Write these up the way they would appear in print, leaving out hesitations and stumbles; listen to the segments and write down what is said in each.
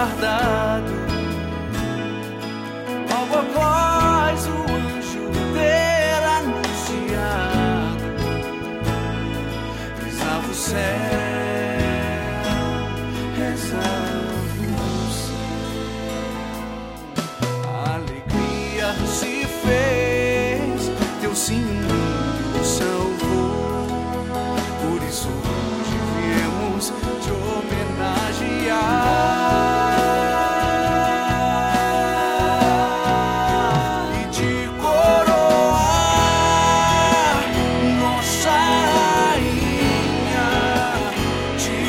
guardado. Logo após o anjo ter anunciado, rezava o céu, rezava o céu. A alegria se fez, teu sim o salvou. Por isso hoje viemos te homenagear e te coroar, nossa rainha, te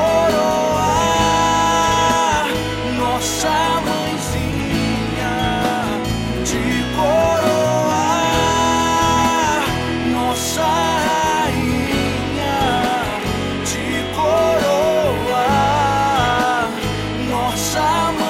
coroar, nossa mãezinha, te coroar, nossa rainha, te coroar, nossa mãe.